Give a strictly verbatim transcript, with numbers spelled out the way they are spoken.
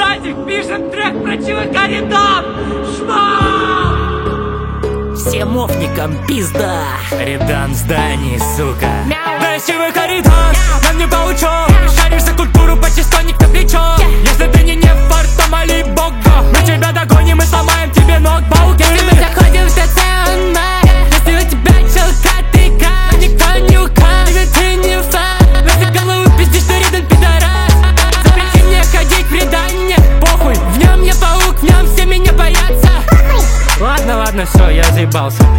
Братик, пишем трек про ЧВК Редан! Шмам! Всем офникам пизда. Редан в здании, сука. Да из ЧВК Редан, нам не по учёбу. Шаришь за культуру, почти стоник на плечо. Если ты не нефар, то моли бога. Мы тебя догоним и сломаем тебе ноутбук. Если мы заходим в стационар, если у тебя челка, ты как никто не указ. Или ты не фан, на голову пиздишь, что Редан пидорас. Запрети мне ходить в Редане, похуй. В нем я паук, в нем все меня боятся. Ладно, ладно, все, я заебался.